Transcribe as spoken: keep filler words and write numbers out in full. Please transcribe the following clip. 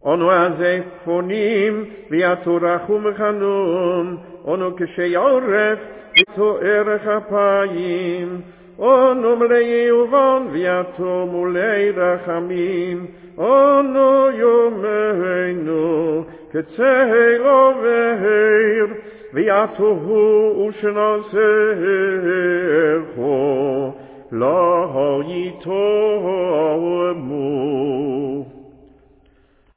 אנו עזי פונים, ויתו רחום וחנון, אנו כשיעורף, ויתו ערך אפיים, אנו מלאי יובן, ויתו מלאי רחמים, אנו יומנו, כצהר עובר, ויתו הוא ושנעשהו, לא יתומו.